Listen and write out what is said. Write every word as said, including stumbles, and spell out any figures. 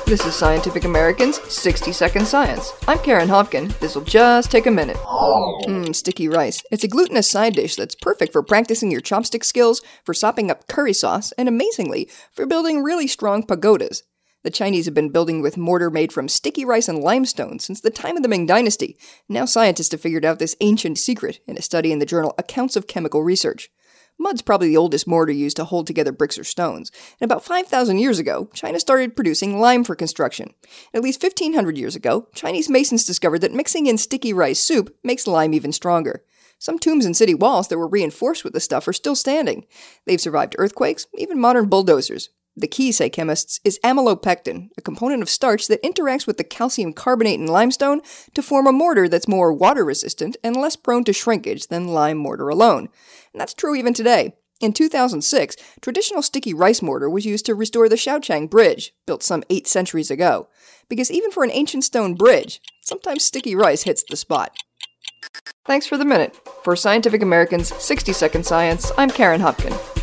This is Scientific American's sixty second Science. I'm Karen Hopkin. This'll just take a minute. Mmm, sticky rice. It's a glutinous side dish that's perfect for practicing your chopstick skills, for sopping up curry sauce, and amazingly, for building really strong pagodas. The Chinese have been building with mortar made from sticky rice and limestone since the time of the Ming Dynasty. Now scientists have figured out this ancient secret in a study in the journal Accounts of Chemical Research. Mud's probably the oldest mortar used to hold together bricks or stones, and about five thousand years ago, China started producing lime for construction. At least fifteen hundred years ago, Chinese masons discovered that mixing in sticky rice soup makes lime even stronger. Some tombs and city walls that were reinforced with the stuff are still standing. They've survived earthquakes, even modern bulldozers. The key, say chemists, is amylopectin, a component of starch that interacts with the calcium carbonate in limestone to form a mortar that's more water-resistant and less prone to shrinkage than lime mortar alone. And that's true even today. In two thousand six, traditional sticky rice mortar was used to restore the Shaochang Bridge, built some eight centuries ago. Because even for an ancient stone bridge, sometimes sticky rice hits the spot. Thanks for the minute. For Scientific American's sixty second Science, I'm Karen Hopkin.